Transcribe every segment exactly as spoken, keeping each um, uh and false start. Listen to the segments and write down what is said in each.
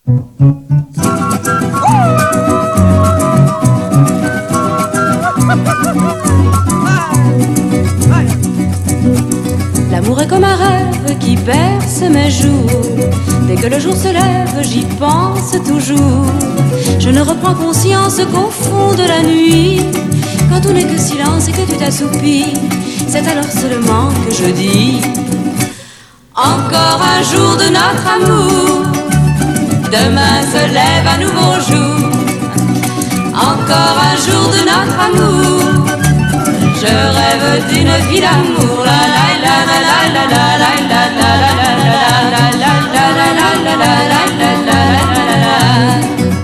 L'amour est comme un rêve qui berce mes jours. Dès que le jour se lève, j'y pense toujours. Je ne reprends conscience qu'au fond de la nuit, quand tout n'est que silence et que tu t'assoupis, c'est alors seulement que je dis: encore un jour de notre amour, demain se lève un nouveau jour. Encore un jour de notre amour, je rêve d'une vie d'amour. La la la la la la la la la la la la la la.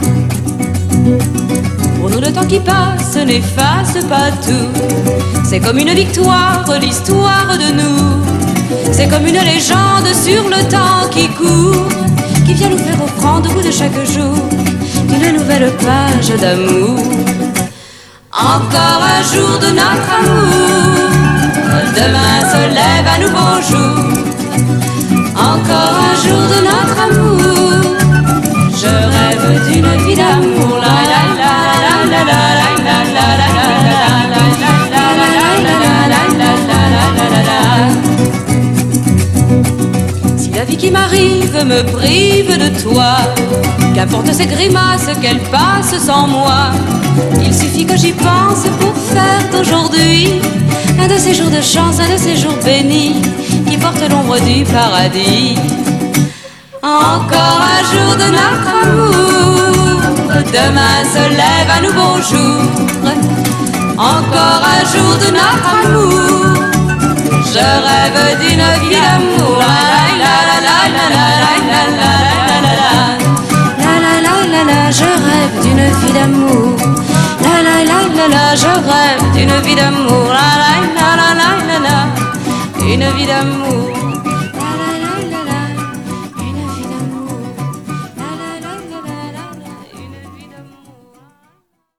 Pour nous le temps qui passe n'efface pas tout. C'est comme une victoire, l'histoire de nous. C'est comme une légende sur le temps qui court, qui vient nous faire offrande au bout de chaque jour d'une nouvelle page d'amour. Encore un jour de notre amour, demain se lève un nouveau jour. Encore un jour de notre amour, je rêve d'une vie d'amour. La la la la la la la la la la la. Si la vie qui m'arrive me prive de toi, qu'importe ces grimaces qu'elle passe sans moi, il suffit que j'y pense pour faire d'aujourd'hui un de ces jours de chance, un de ces jours bénis qui porte l'ombre du paradis. Encore un jour de notre amour, demain se lève un nouveau jour. Encore un jour de notre amour, je rêve d'une vie d'amour. La la la la la la la la la la la la la, je rêve d'une vie d'amour. La la la la la, je rêve d'une vie d'amour. La la la la la la, une vie d'amour.